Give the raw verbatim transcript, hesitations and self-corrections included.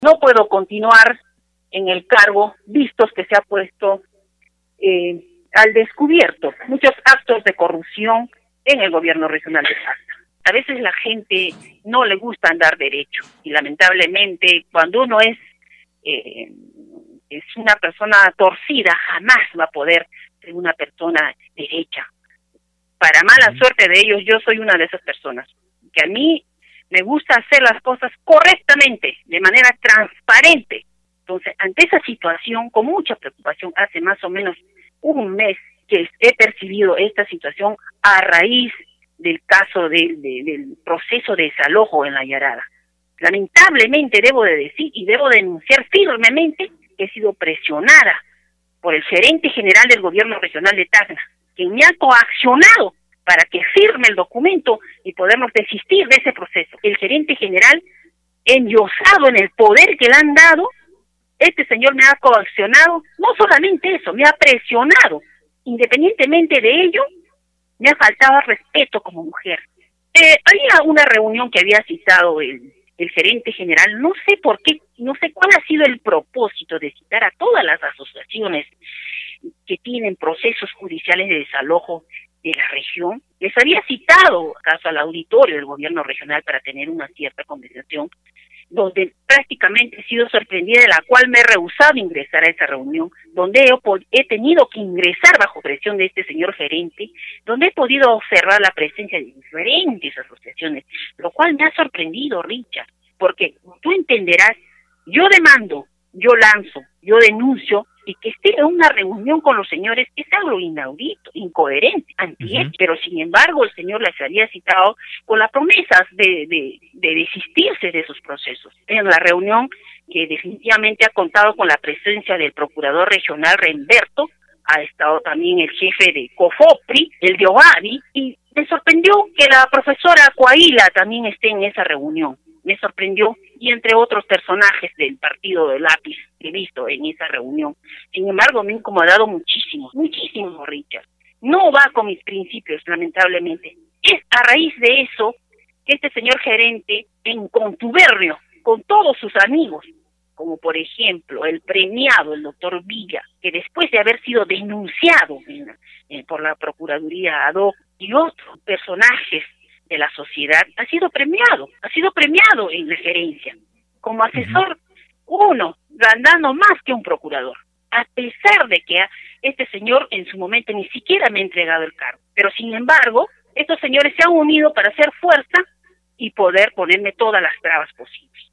No puedo continuar en el cargo, vistos que se ha puesto eh, al descubierto muchos actos de corrupción en el gobierno regional de Tacna. A veces la gente no le gusta andar derecho y lamentablemente cuando uno es eh, es una persona torcida, jamás va a poder ser una persona derecha. Para mala suerte de ellos, yo soy una de esas personas, que a mí me gusta hacer las cosas correctamente, de manera transparente. Entonces, ante esa situación, con mucha preocupación, hace más o menos un mes que he percibido esta situación a raíz del caso de, de, del proceso de desalojo en La Yarada. Lamentablemente debo de decir y debo denunciar firmemente que he sido presionada por el gerente general del gobierno regional de Tacna, quien me ha coaccionado para que firme el documento y podamos desistir de ese proceso. El gerente general, endiosado en el poder que le han dado, este señor me ha coaccionado, no solamente eso, me ha presionado. Independientemente de ello, me ha faltado respeto como mujer. Eh, había una reunión que había citado el, el gerente general, no sé por qué, no sé cuál ha sido el propósito de citar a todas las asociaciones que tienen procesos judiciales de desalojo de la región. Les había citado acaso al auditorio del gobierno regional para tener una cierta conversación, donde prácticamente he sido sorprendida, de la cual me he rehusado ingresar a esa reunión, donde he, he tenido que ingresar bajo presión de este señor gerente, donde he podido observar la presencia de diferentes asociaciones, lo cual me ha sorprendido, Richard, porque tú entenderás, yo demando, yo lanzo, yo denuncio, y que esté en una reunión con los señores es algo inaudito, incoherente, antiético, uh-huh. Pero sin embargo el señor les había citado con las promesas de, de, de desistirse de esos procesos. En la reunión, que definitivamente ha contado con la presencia del procurador regional Remberto, ha estado también el jefe de COFOPRI, el de OAVI, y me sorprendió que la profesora Coahuila también esté en esa reunión. Me sorprendió, y entre otros personajes del partido de Lápiz que he visto en esa reunión. Sin embargo, me ha incomodado muchísimo, muchísimo, Richard. No va con mis principios, lamentablemente. Es a raíz de eso que este señor gerente, en contubernio con todos sus amigos, como por ejemplo el premiado, el doctor Villa, que después de haber sido denunciado en, en, por la Procuraduría ad hoc, y otros personajes de la sociedad, ha sido premiado, ha sido premiado en la gerencia, como asesor uh-huh. uno, ganando más que un procurador, a pesar de que este señor en su momento ni siquiera me ha entregado el cargo, pero sin embargo, estos señores se han unido para hacer fuerza y poder ponerme todas las trabas posibles.